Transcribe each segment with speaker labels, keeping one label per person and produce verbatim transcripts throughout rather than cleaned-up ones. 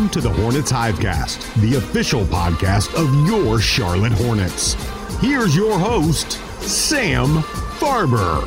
Speaker 1: Welcome to the Hornets Hivecast, the official podcast of your Charlotte Hornets. Here's your host, Sam Farber.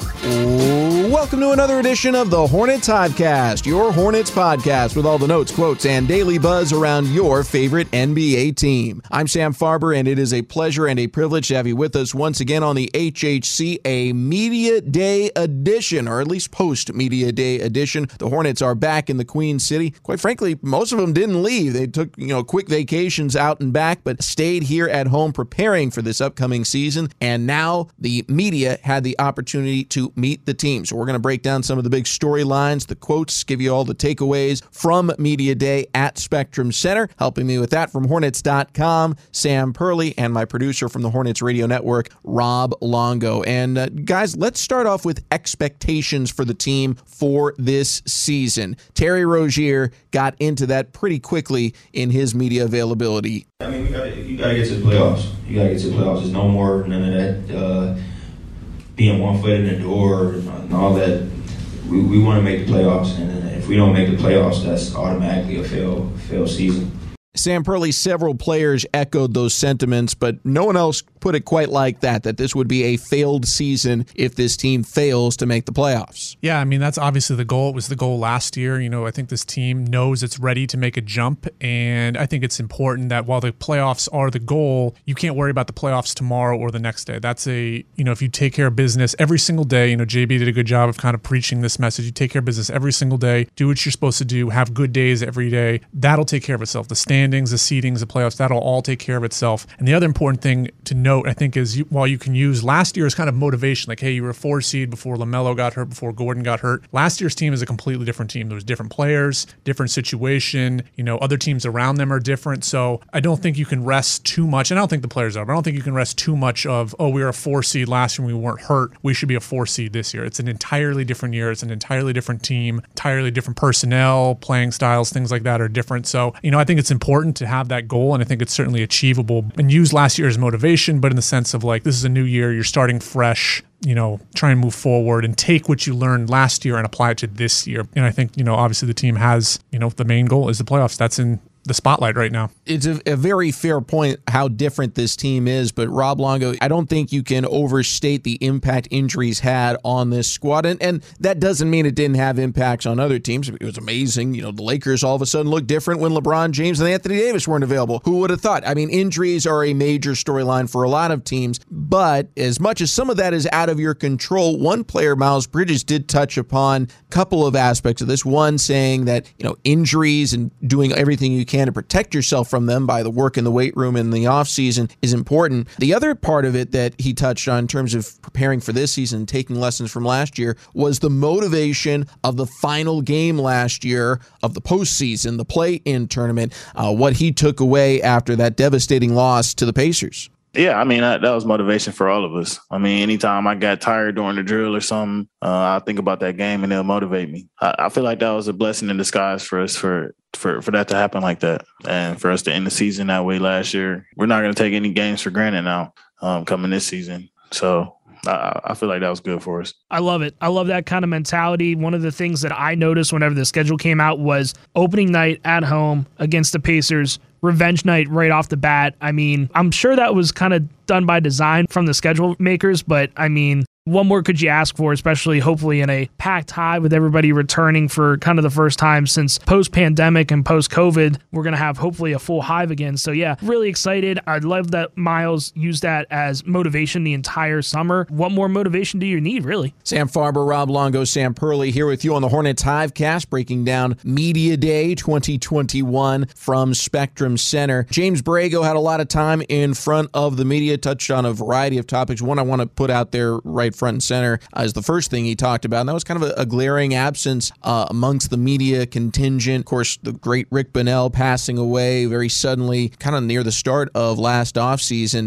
Speaker 2: Welcome to another edition of the Hornets Hivecast, your Hornets podcast with all the notes, quotes, and daily buzz around your favorite N B A team. I'm Sam Farber, and it is a pleasure and a privilege to have you with us once again on the H H C, a Media Day edition, or at least post-Media Day edition. The Hornets are back in the Queen City. Quite frankly, most of them didn't leave. They took, you know, quick vacations out and back, but stayed here at home preparing for this upcoming season, and now the media had the opportunity to meet the team. So we're going to break down some of the big storylines, the quotes, give you all the takeaways from Media Day at Spectrum Center. Helping me with that from Hornets dot com, Sam Perley, and my producer from the Hornets Radio Network, Rob Longo. And uh, guys, let's start off with expectations for the team for this season. Terry Rozier got into that pretty quickly in his media availability.
Speaker 3: I mean, we gotta, you got to get to the playoffs. You got to get to the playoffs. There's no more none of that uh, being one foot in the door and all that. We, we want to make the playoffs, and if we don't make the playoffs, that's automatically a fail fail season.
Speaker 2: Sam Perley, several players echoed those sentiments, but no one else put it quite like that, that this would be a failed season if this team fails to make the playoffs.
Speaker 4: Yeah, I mean, that's obviously the goal. It was the goal last year. You know, I think this team knows it's ready to make a jump, and I think it's important that while the playoffs are the goal, you can't worry about the playoffs tomorrow or the next day. That's a, you know, if you take care of business every single day, you know, J B did a good job of kind of preaching this message. You take care of business every single day, do what you're supposed to do, have good days every day. That'll take care of itself. The standings, the seedings, the playoffs, that'll all take care of itself. And the other important thing to note, I think, is you, while you can use last year's kind of motivation, like, hey, you were a four seed before LaMelo got hurt, before Gordon got hurt. Last year's team is a completely different team. There was different players, different situation. You know, other teams around them are different. So I don't think you can rest too much. And I don't think the players are, but I don't think you can rest too much of, oh, we were a four seed last year and we weren't hurt. We should be a four seed this year. It's an entirely different year. It's an entirely different team, entirely different personnel, playing styles, things like that are different. So, you know, I think it's important to have that goal, and I think it's certainly achievable, and use last year as motivation, but in the sense of like, this is a new year, you're starting fresh, you know, try and move forward and take what you learned last year and apply it to this year. And I think, you know, obviously the team has, you know, the main goal is the playoffs. That's in the spotlight right now.
Speaker 2: It's a, a very fair point how different this team is, but Rob Longo, I don't think you can overstate the impact injuries had on this squad, and, and that doesn't mean it didn't have impacts on other teams. It was amazing. You know, the Lakers all of a sudden looked different when LeBron James and Anthony Davis weren't available. Who would have thought? I mean, injuries are a major storyline for a lot of teams, but as much as some of that is out of your control, one player, Miles Bridges, did touch upon a couple of aspects of this. One, saying that, you know, injuries and doing everything you can to protect yourself from them by the work in the weight room in the offseason is important. The other part of it that he touched on in terms of preparing for this season, taking lessons from last year, was the motivation of the final game last year of the postseason, the play-in tournament, uh, what he took away after that devastating loss to the Pacers.
Speaker 5: Yeah, I mean, that, that was motivation for all of us. I mean, anytime I got tired during the drill or something, uh, I think about that game and it'll motivate me. I, I feel like that was a blessing in disguise for us for, for, for that to happen like that. And for us to end the season that way last year. We're not going to take any games for granted now um, coming this season. So I, I feel like that was good for us.
Speaker 6: I love it. I love that kind of mentality. One of the things that I noticed whenever the schedule came out was opening night at home against the Pacers, revenge night right off the bat. I mean, I'm sure that was kind of done by design from the schedule makers, but I mean, what more could you ask for, especially hopefully in a packed Hive with everybody returning for kind of the first time since post-pandemic and post-COVID. We're going to have hopefully a full Hive again. So yeah, really excited. I love that Miles used that as motivation the entire summer. What more motivation do you need, really?
Speaker 2: Sam Farber, Rob Longo, Sam Perley here with you on the Hornets Hivecast, breaking down Media Day twenty twenty-one from Spectrum Center. James Borrego had a lot of time in front of the media, touched on a variety of topics. One I want to put out there right front and center uh, is the first thing he talked about, and that was kind of a, a glaring absence uh, amongst the media contingent. Of course, the great Rick Bonnell passing away very suddenly, kind of near the start of last offseason, and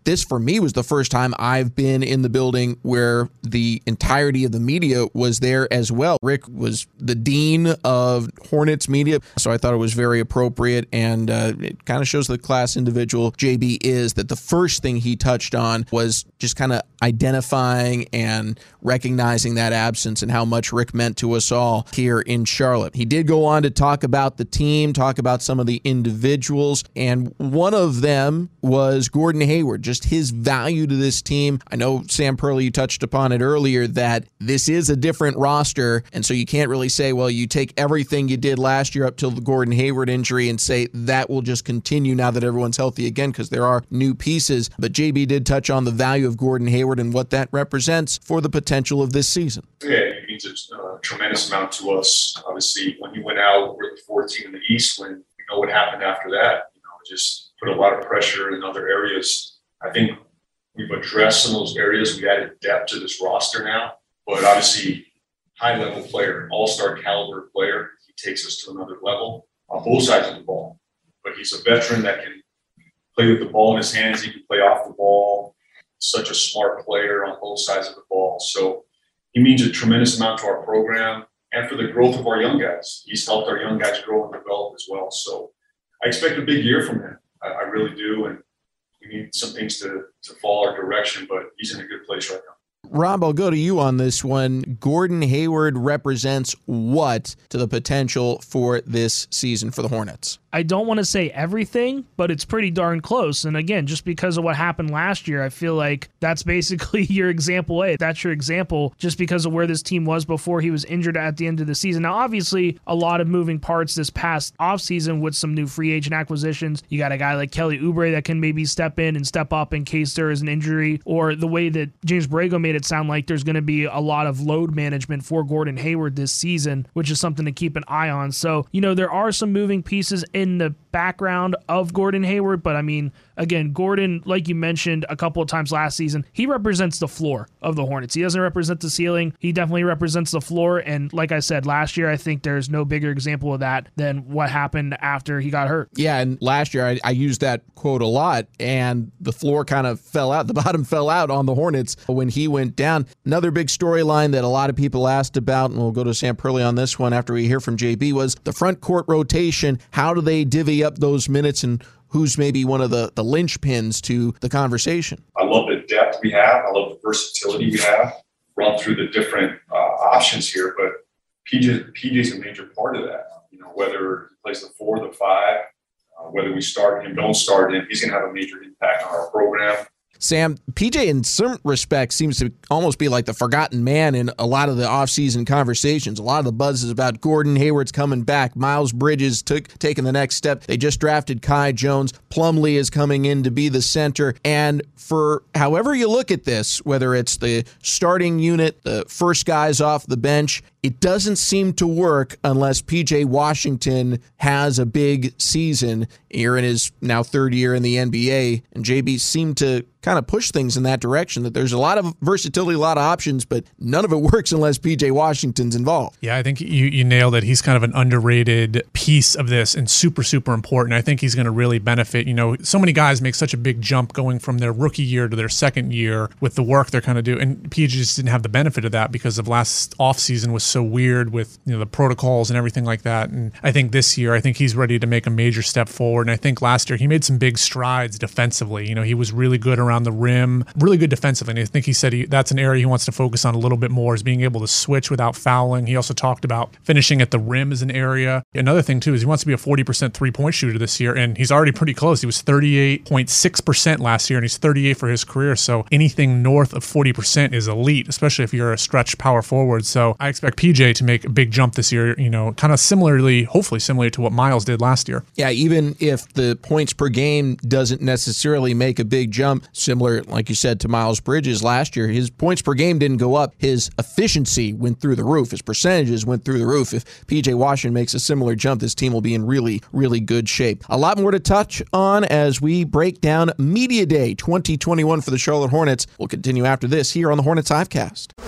Speaker 2: this for me was the first time I've been in the building where the entirety of the media was there as well. Rick was the dean of Hornets media, so I thought it was very appropriate, and uh, it kind of shows the class individual J B is, that the first thing he touched on was just kind of identifying and recognizing that absence and how much Rick meant to us all here in Charlotte. He did go on to talk about the team, talk about some of the individuals, and one of them was Gordon Hayward, just his value to this team. I know, Sam Perley, you touched upon it earlier, that this is a different roster, and so you can't really say, well, you take everything you did last year up till the Gordon Hayward injury and say that will just continue now that everyone's healthy again, because there are new pieces. But J B did touch on the value of Gordon Hayward and what that represents for the potential of this season.
Speaker 7: Yeah, it means a uh, tremendous amount to us. Obviously, when he went out, we're the fourth team in the East. When we know what happened after that, you know, just put a lot of pressure in other areas. I think we've addressed some of those areas. We added depth to this roster now, but obviously, high-level player, all-star caliber player. He takes us to another level on both sides of the ball. But he's a veteran that can play with the ball in his hands. He can play off the ball. Such a smart player on both sides of the ball. So he means a tremendous amount to our program and for the growth of our young guys. He's helped our young guys grow and develop as well. So I expect a big year from him. I, I really do. And we need some things to, to fall our direction, but he's in a good place right now.
Speaker 2: Rob, I'll go to you on this one. Gordon Hayward represents what to the potential for this season for the Hornets?
Speaker 6: I don't want to say everything, but it's pretty darn close. And again, just because of what happened last year, I feel like that's basically your example A. That's your example just because of where this team was before he was injured at the end of the season. Now, obviously, a lot of moving parts this past offseason with some new free agent acquisitions. You got a guy like Kelly Oubre that can maybe step in and step up in case there is an injury, or the way that James Borrego made it sound like there's going to be a lot of load management for Gordon Hayward this season, which is something to keep an eye on. So, you know, there are some moving pieces in in the background of Gordon Hayward, but I mean, again, Gordon, like you mentioned a couple of times last season, he represents the floor of the Hornets. He doesn't represent the ceiling. He definitely represents the floor, and like I said, last year, I think there's no bigger example of that than what happened after he got hurt.
Speaker 2: Yeah, and last year, I, I used that quote a lot, and the floor kind of fell out. The bottom fell out on the Hornets when he went down. Another big storyline that a lot of people asked about, and we'll go to Sam Perley on this one after we hear from J B, was the front court rotation. How do they divvy up those minutes, and who's maybe one of the, the linchpins to the conversation?
Speaker 7: I love the depth we have. I love the versatility we have. Run through the different uh, options here, but P J P J's a major part of that. You know, whether he plays the four, the five, uh, whether we start him, don't start him, he's going to have a major impact on our program.
Speaker 2: Sam, P J in some respects seems to almost be like the forgotten man in a lot of the offseason conversations. A lot of the buzz is about Gordon Hayward's coming back. Miles Bridges took taking the next step. They just drafted Kai Jones. Plumlee is coming in to be the center. And for however you look at this, whether it's the starting unit, the first guys off the bench, it doesn't seem to work unless P J Washington has a big season here in his now third year in the N B A. And J B seemed to kind of push things in that direction, that there's a lot of versatility, a lot of options, but none of it works unless P J Washington's involved.
Speaker 4: Yeah, I think you, you nailed it. He's kind of an underrated piece of this and super, super important. I think he's going to really benefit. You know, so many guys make such a big jump going from their rookie year to their second year with the work they're kind of doing. And P J just didn't have the benefit of that because of last offseason was so weird with, you know, the protocols and everything like that. And I think this year, I think he's ready to make a major step forward. And I think last year he made some big strides defensively. You know, he was really good around the rim, really good defensively. And I think he said he, that's an area he wants to focus on a little bit more, is being able to switch without fouling. He also talked about finishing at the rim as an area. Another thing too is he wants to be a forty percent three-point shooter this year, and he's already pretty close. He was thirty-eight point six percent last year, and he's thirty-eight for his career. So anything north of forty percent is elite, especially if you're a stretch power forward. So I expect P J to make a big jump this year, you know, kind of similarly, hopefully similar to what Miles did last year.
Speaker 2: Yeah, even if the points per game doesn't necessarily make a big jump, similar, like you said, to Miles Bridges last year, his points per game didn't go up. His efficiency went through the roof. His percentages went through the roof. If P J Washington makes a similar jump, this team will be in really, really good shape. A lot more to touch on as we break down Media Day twenty twenty-one for the Charlotte Hornets. We'll continue after this here on the Hornets Hivecast.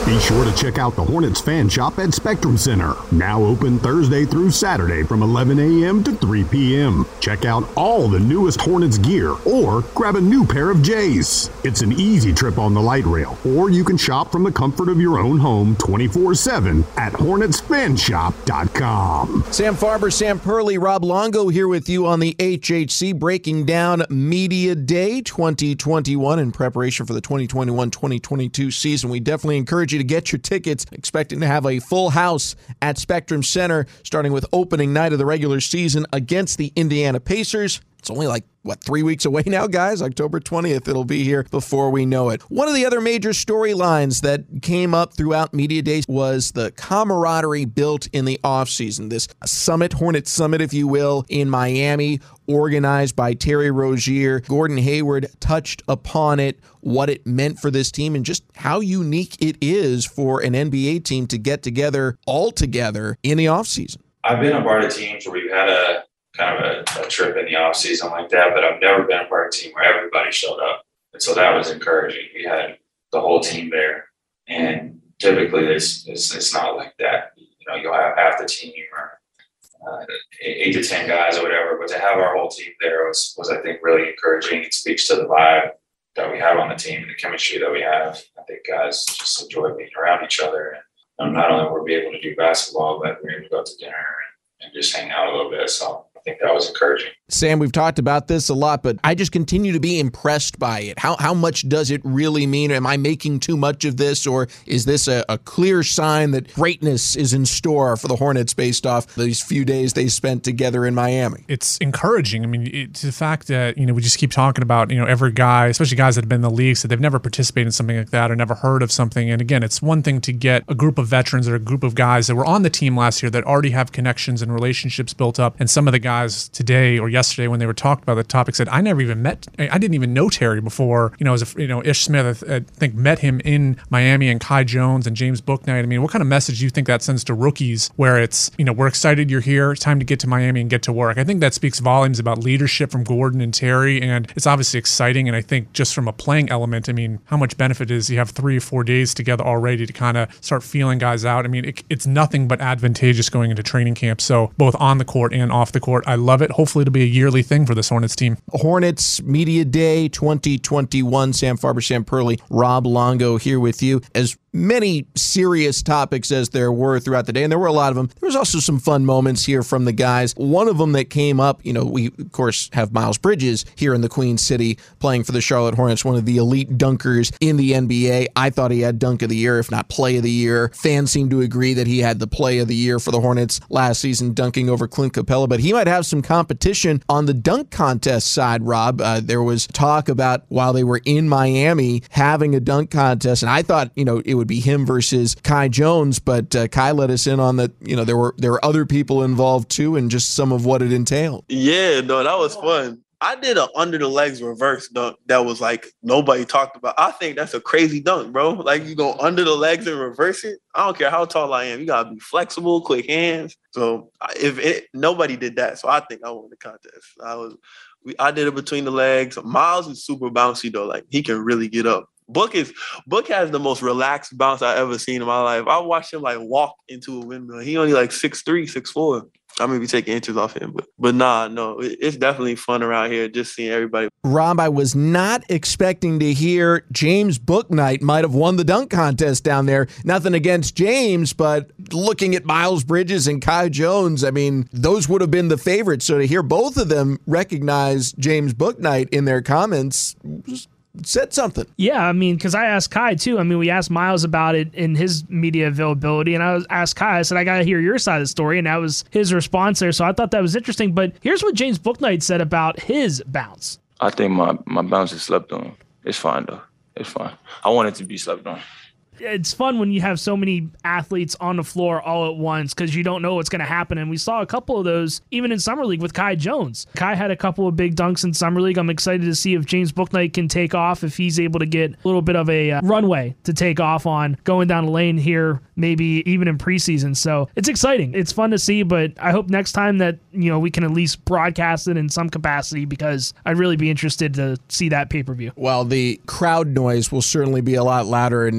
Speaker 1: Be sure to check out the Hornets Fan Shop at Spectrum Center, now open Thursday through Saturday from eleven a.m. to three p.m. Check out all the newest Hornets gear or grab a new pair of J's. It's an easy trip on the light rail, or you can shop from the comfort of your own home twenty-four seven at hornets fan shop dot com.
Speaker 2: Sam Farber, Sam Perley, Rob Longo here with you on the H H C, breaking down Media Day twenty twenty-one in preparation for the twenty twenty-one twenty twenty-two season. We definitely encourage you to get your tickets, expecting to have a full house at Spectrum Center, starting with opening night of the regular season against the Indiana Pacers. It's only like, what, three weeks away now, guys? October twentieth, it'll be here before we know it. One of the other major storylines that came up throughout Media Days was the camaraderie built in the offseason. This summit, Hornet Summit, if you will, in Miami, organized by Terry Rozier. Gordon Hayward touched upon it, what it meant for this team, and just how unique it is for an N B A team to get together all together in the offseason.
Speaker 3: I've been a part of teams where we've had a kind of a, a trip in the off season like that, but I've never been a part of a team where everybody showed up. And so that was encouraging. We had the whole team there, and typically it's, it's, it's not like that. You know, you'll have half the team or uh, eight to ten guys or whatever, but to have our whole team there was, was, I think, really encouraging. It speaks to the vibe that we have on the team and the chemistry that we have. I think guys just enjoy being around each other. And not only were we able to do basketball, but we were able to go to dinner and, and just hang out a little bit. So I think that was encouraging.
Speaker 2: Sam, we've talked about this a lot, but I just continue to be impressed by it. How how much does it really mean? Am I making too much of this, or is this a, a clear sign that greatness is in store for the Hornets based off these few days they spent together in Miami?
Speaker 4: It's encouraging. I mean, it's the fact that, you know, we just keep talking about, you know, every guy, especially guys that have been in the league, so they've never participated in something like that or never heard of something. And again, it's one thing to get a group of veterans or a group of guys that were on the team last year that already have connections and relationships built up. And some of the guys today or yesterday when they were talking about the topic said, I never even met, I didn't even know Terry before, you know, as a, you know, Ish Smith, I think, met him in Miami, and Kai Jones and James Bouknight. I mean, what kind of message do you think that sends to rookies where it's, you know, we're excited you're here, it's time to get to Miami and get to work? I think that speaks volumes about leadership from Gordon and Terry, and it's obviously exciting. And I think just from a playing element, I mean, how much benefit is you have three or four days together already to kind of start feeling guys out. I mean, it, it's nothing but advantageous going into training camp. So both on the court and off the court, I love it. Hopefully it'll be a yearly thing for this Hornets team.
Speaker 2: Hornets Media Day twenty twenty-one. Sam Farber, Sam Perley, Rob Longo here with you. As many serious topics as there were throughout the day, and there were a lot of them, there was also some fun moments here from the guys. One of them that came up, you know, we, of course, have Miles Bridges here in the Queen City playing for the Charlotte Hornets, one of the elite dunkers in the N B A. I thought he had dunk of the year, if not play of the year. Fans seem to agree that he had the play of the year for the Hornets last season, dunking over Clint Capella, but he might have some competition on the dunk contest side, Rob. Uh, there was talk about, while they were in Miami, having a dunk contest, and I thought, you know, it would be him versus Kai Jones, but uh, Kai let us in on that. You know, there were there were other people involved too, and just some of what it entailed.
Speaker 8: Yeah, no, that was fun. I did an under the legs reverse dunk that was like nobody talked about. I think that's a crazy dunk, bro. Like, you go under the legs and reverse it. I don't care how tall I am. You gotta be flexible, quick hands. So if it, nobody did that, so I think I won the contest. I was, we, I did it between the legs. Miles is super bouncy though. Like, he can really get up. Book is Book has the most relaxed bounce I ever seen in my life. I watched him like walk into a windmill. He only like six three, six four. I may be taking inches off him, but but nah, no, it's definitely fun around here just seeing everybody.
Speaker 2: Rob, I was not expecting to hear James Bouknight might have won the dunk contest down there. Nothing against James, but looking at Miles Bridges and Kai Jones, I mean, those would have been the favorites. So to hear both of them recognize James Bouknight in their comments was said something.
Speaker 6: Yeah, I mean, because I asked Kai too. I mean, we asked Miles about it in his media availability, and I was asked Kai, I said, I got to hear your side of the story, and that was his response there. So I thought that was interesting. But here's what James Bouknight said about his bounce.
Speaker 9: I think my, my bounce is slept on. It's fine, though. It's fine. I want it to be slept on.
Speaker 6: It's fun when you have so many athletes on the floor all at once because you don't know what's going to happen. And we saw a couple of those even in Summer League with Kai Jones. Kai had a couple of big dunks in Summer League. I'm excited to see if James Bouknight can take off, if he's able to get a little bit of a uh, runway to take off on going down the lane here, maybe even in preseason. So it's exciting. It's fun to see, but I hope next time that, you know, we can at least broadcast it in some capacity because I'd really be interested to see that pay-per-view.
Speaker 2: Well, the crowd noise will certainly be a lot louder, and it, it's a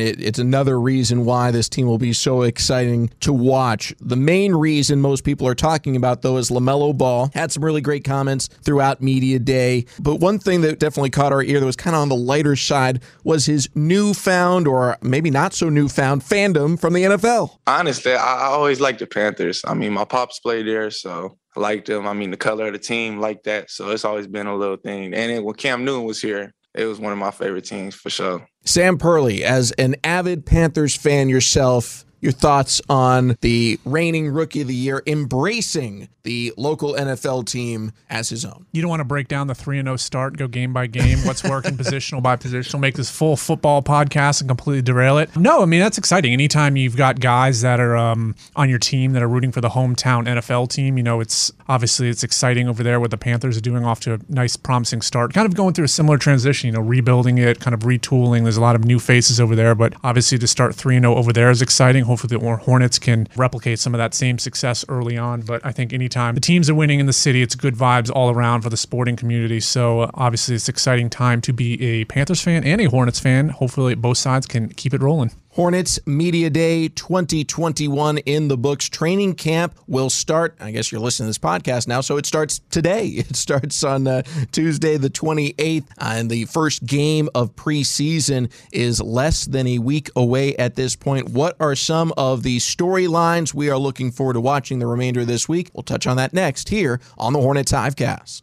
Speaker 2: another reason why this team will be so exciting to watch. The main reason most people are talking about, though, is LaMelo Ball. Had some really great comments throughout media day. But one thing that definitely caught our ear that was kind of on the lighter side was his newfound, or maybe not so newfound, fandom from the N F L.
Speaker 9: Honestly, I always liked the Panthers. I mean, my pops played there, so I liked them. I mean, the color of the team, like that. So it's always been a little thing. And then when Cam Newton was here, it was one of my favorite teams for sure.
Speaker 2: Sam Perley, as an avid Panthers fan yourself, your thoughts on the reigning Rookie of the Year embracing the local N F L team as his own?
Speaker 4: You don't want to break down the three and oh start, go game by game, what's working positional by positional, make this full football podcast and completely derail it. No, I mean, that's exciting. Anytime you've got guys that are um, on your team that are rooting for the hometown N F L team, you know, it's obviously it's exciting over there what the Panthers are doing, off to a nice, promising start. Kind of going through a similar transition, you know, rebuilding it, kind of retooling. There's a lot of new faces over there, but obviously to start three and oh over there is exciting. Hopefully the Hornets can replicate some of that same success early on. But I think anytime the teams are winning in the city, it's good vibes all around for the sporting community. So uh, obviously it's an exciting time to be a Panthers fan and a Hornets fan. Hopefully both sides can keep it rolling.
Speaker 2: Hornets Media Day twenty twenty-one in the books. Training camp will start, I guess you're listening to this podcast now, so it starts today. It starts on uh, Tuesday the twenty-eighth, uh, and the first game of preseason is less than a week away at this point. What are some of the storylines we are looking forward to watching the remainder of this week? We'll touch on that next here on the Hornets Hivecast.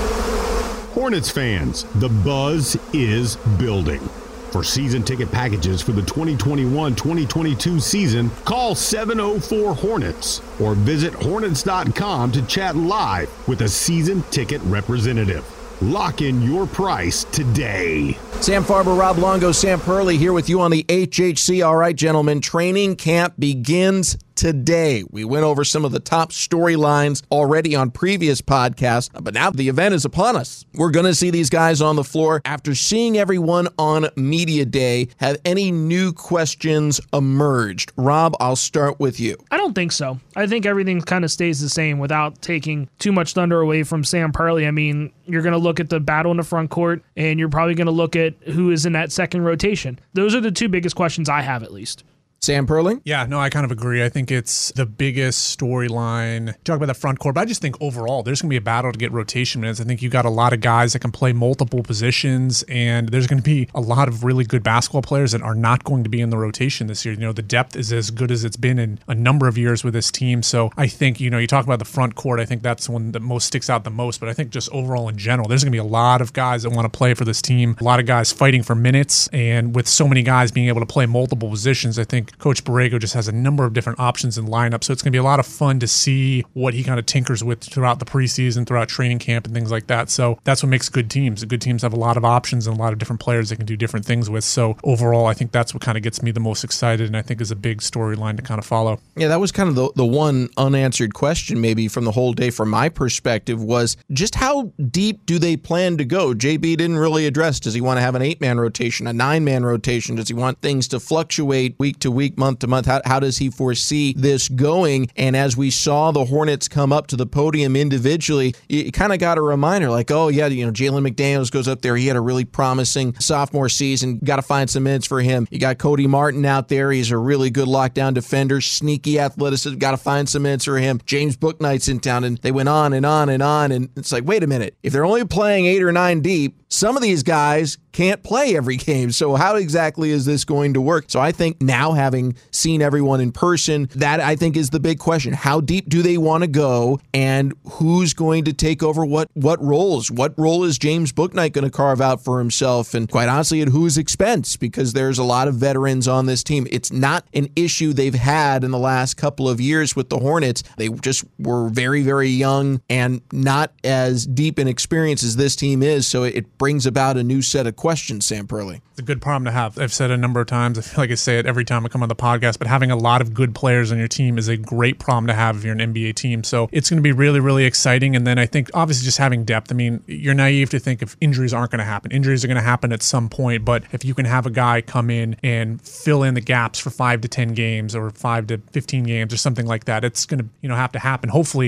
Speaker 1: Hornets fans, the buzz is building. For season ticket packages for the twenty twenty-one twenty twenty-two season, call seven oh four Hornets or visit hornets dot com to chat live with a season ticket representative. Lock in your price today.
Speaker 2: Sam Farber, Rob Longo, Sam Perley here with you on the H H C. All right, gentlemen, training camp begins today. We went over some of the top storylines already on previous podcasts, but now the event is upon us. We're going to see these guys on the floor. After seeing everyone on Media Day, have any new questions emerged? Rob, I'll start with you.
Speaker 6: I don't think so. I think everything kind of stays the same without taking too much thunder away from Sam Perley. I mean, you're going to look at the battle in the front court, and you're probably going to look at who is in that second rotation. Those are the two biggest questions I have, at least.
Speaker 2: Sam Perling?
Speaker 4: Yeah, no, I kind of agree. I think it's the biggest storyline. Talk about the front court, but I just think overall there's going to be a battle to get rotation minutes. I think you got a lot of guys that can play multiple positions, and there's going to be a lot of really good basketball players that are not going to be in the rotation this year. You know, the depth is as good as it's been in a number of years with this team. So I think, you know, you talk about the front court, I think that's one that most sticks out the most. But I think just overall in general, there's going to be a lot of guys that want to play for this team, a lot of guys fighting for minutes, and with so many guys being able to play multiple positions, I think Coach Borrego just has a number of different options in lineup. So it's going to be a lot of fun to see what he kind of tinkers with throughout the preseason, throughout training camp and things like that. So that's what makes good teams. Good teams have a lot of options and a lot of different players they can do different things with. So overall, I think that's what kind of gets me the most excited, and I think is a big storyline to kind of follow.
Speaker 2: Yeah, that was kind of the, the one unanswered question maybe from the whole day from my perspective was just how deep do they plan to go? J B didn't really address, does he want to have an eight-man rotation, a nine-man rotation? Does he want things to fluctuate week to week, month to month? How, how does he foresee this going? And as we saw the Hornets come up to the podium individually, you kind of got a reminder like, oh, yeah, you know, Jalen McDaniels goes up there. He had a really promising sophomore season. Got to find some minutes for him. You got Cody Martin out there. He's a really good lockdown defender, sneaky athleticism. Got to find some minutes for him. James Bouknight's in town. And they went on and on and on. And it's like, wait a minute. If they're only playing eight or nine deep, some of these guys can't play every game. So how exactly is this going to work? So I think now, having seen everyone in person, that I think is the big question. How deep do they want to go, and who's going to take over what what roles? What role is James Bouknight going to carve out for himself? And quite honestly, at whose expense? Because there's a lot of veterans on this team. It's not an issue they've had in the last couple of years with the Hornets. They just were very, very young and not as deep in experience as this team is. So it brings about a new set of questions, Sam Perley.
Speaker 4: It's a good problem to have. I've said it a number of times. I feel like I say it every time I come on the podcast, but having a lot of good players on your team is a great problem to have if you're an N B A team. So it's going to be really, really exciting. And then I think obviously just having depth. I mean, you're naive to think if injuries aren't going to happen. Injuries are going to happen at some point, but if you can have a guy come in and fill in the gaps for five to ten games or five to fifteen games or something like that, it's going to, you know, have to happen. Hopefully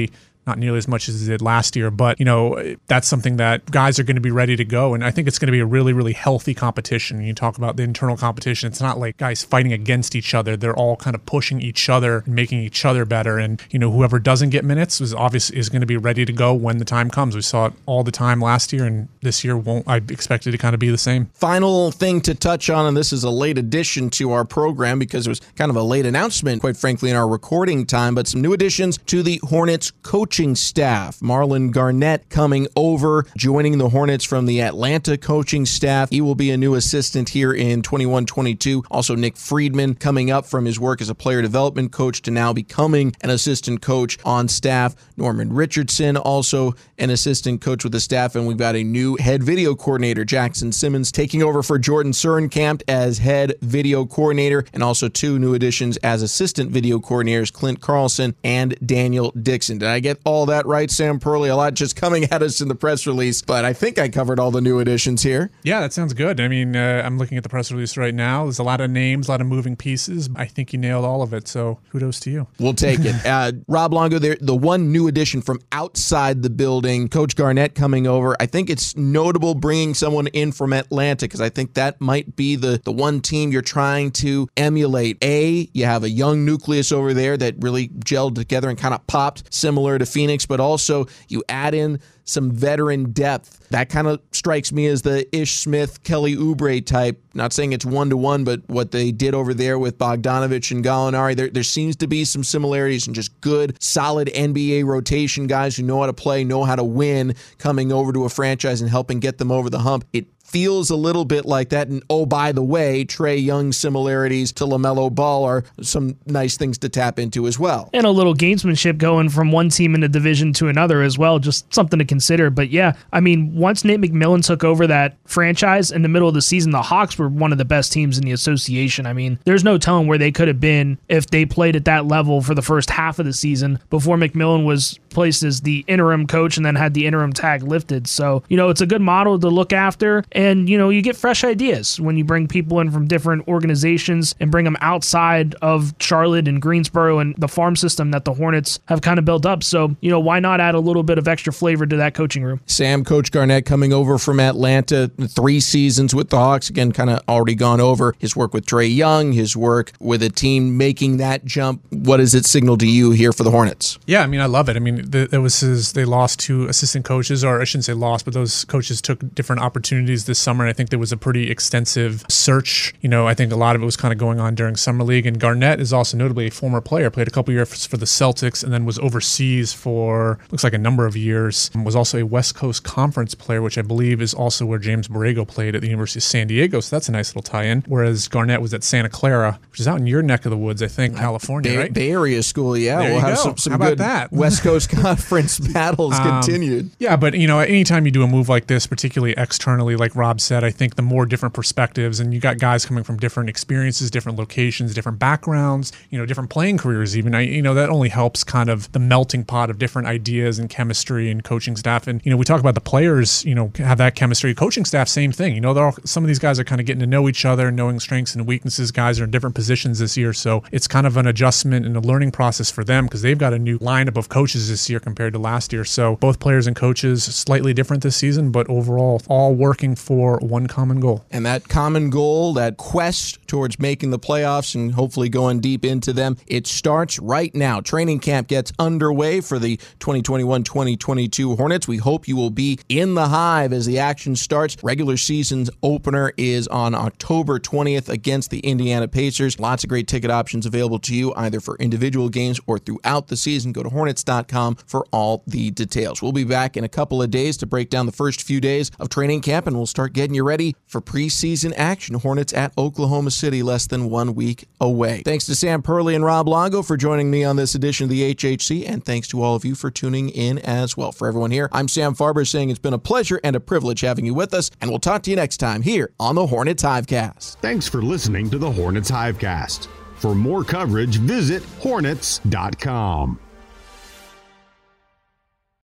Speaker 4: not nearly as much as it did last year. But, you know, that's something that guys are going to be ready to go. And I think it's going to be a really, really healthy competition. You talk about the internal competition. It's not like guys fighting against each other. They're all kind of pushing each other and making each other better. And, you know, whoever doesn't get minutes is obviously is going to be ready to go when the time comes. We saw it all the time last year, and this year won't. I expect it to kind of be the same.
Speaker 2: Final thing to touch on, and this is a late addition to our program because it was kind of a late announcement, quite frankly, in our recording time, but some new additions to the Hornets coaching staff. Marlon Garnett coming over, joining the Hornets from the Atlanta coaching staff. He will be a new assistant here in twenty-one twenty-two. Also, Nick Friedman coming up from his work as a player development coach to now becoming an assistant coach on staff. Norman Richardson, also an assistant coach with the staff, and we've got a new head video coordinator, Jackson Simmons, taking over for Jordan Cernkamp as head video coordinator, and also two new additions as assistant video coordinators, Clint Carlson and Daniel Dixon. Did I get all that right, Sam Perley? A lot just coming at us in the press release, but I think I covered all the new additions here.
Speaker 4: Yeah, that sounds good. I mean, uh, I'm looking at the press release right now. There's a lot of names, a lot of moving pieces. I think you nailed all of it, so kudos to you.
Speaker 2: We'll take it. Uh, Rob Longo, there, the one new addition from outside the building, Coach Garnett coming over. I think it's notable bringing someone in from Atlanta because I think that might be the, the one team you're trying to emulate. A, you have a young nucleus over there that really gelled together and kind of popped, similar to Phoenix, but also you add in some veteran depth. That kind of strikes me as the Ish Smith, Kelly Oubre type. Not saying it's one-to-one, but what they did over there with Bogdanovich and Gallinari, there, there seems to be some similarities and just good, solid N B A rotation guys who know how to play, know how to win, coming over to a franchise and helping get them over the hump. It feels a little bit like that. And oh, by the way, Trae Young similarities to LaMelo Ball are some nice things to tap into as well.
Speaker 6: And a little gamesmanship going from one team in the division to another as well, just something to consider. But yeah, I mean, once Nate McMillan took over that franchise in the middle of the season, the Hawks were one of the best teams in the association. I mean, there's no telling where they could have been if they played at that level for the first half of the season before McMillan was placed as the interim coach and then had the interim tag lifted. So, you know, it's a good model to look after. And, you know, you get fresh ideas when you bring people in from different organizations and bring them outside of Charlotte and Greensboro and the farm system that the Hornets have kind of built up. So, you know, why not add a little bit of extra flavor to that coaching room?
Speaker 2: Sam, Coach Garnett coming over from Atlanta, three seasons with the Hawks. Again, kind of already gone over his work with Trae Young, his work with a team making that jump. What does it signal to you here for the Hornets?
Speaker 4: Yeah, I mean, I love it. I mean, the, it was his, they lost two assistant coaches, or I shouldn't say lost, but those coaches took different opportunities this summer. And I think there was a pretty extensive search. You know, I think a lot of it was kind of going on during summer league. And Garnett is also notably a former player, played a couple years for the Celtics and then was overseas for, looks like a number of years. Was also a West Coast Conference player, which I believe is also where James Borrego played at the University of San Diego. So that's a nice little tie-in. Whereas Garnett was at Santa Clara, which is out in your neck of the woods, I think, California,
Speaker 2: Bay,
Speaker 4: right?
Speaker 2: Bay Area school, yeah.
Speaker 4: There
Speaker 2: we'll
Speaker 4: you
Speaker 2: have
Speaker 4: go.
Speaker 2: some, some
Speaker 4: How about
Speaker 2: good
Speaker 4: that?
Speaker 2: West Coast Conference battles
Speaker 4: Um,
Speaker 2: continued.
Speaker 4: Yeah, but, you know, anytime you do a move like this, particularly externally, like Rob said, I think the more different perspectives, and you got guys coming from different experiences, different locations, different backgrounds, you know, different playing careers even, I, you know, that only helps kind of the melting pot of different ideas and chemistry and coaching staff. And, you know, we talk about the players, you know, have that chemistry. Coaching staff, same thing. You know, they're all, some of these guys are kind of getting to know each other, knowing strengths and weaknesses. Guys are in different positions this year. So it's kind of an adjustment and a learning process for them because they've got a new lineup of coaches this year compared to last year. So both players and coaches slightly different this season, but overall all working for one common goal.
Speaker 2: And that common goal, that quest towards making the playoffs and hopefully going deep into them, it starts right now. Training camp gets underway for the twenty twenty-one twenty twenty-two Hornets. We hope you will be in the Hive as the action starts. Regular season's opener is on October twentieth against the Indiana Pacers. Lots of great ticket options available to you either for individual games or throughout the season. Go to Hornets dot com for all the details. We'll be back in a couple of days to break down the first few days of training camp, and we'll start getting you ready for preseason action. Hornets at Oklahoma City, less than one week away. Thanks to Sam Perley and Rob Longo for joining me on this edition of the H H C, and thanks to all of you for tuning in as well. For everyone here, I'm Sam Farber saying it's been a pleasure and a privilege having you with us, and we'll talk to you next time here on the Hornets Hivecast.
Speaker 1: Thanks for listening to the Hornets Hivecast. For more coverage, visit Hornets dot com.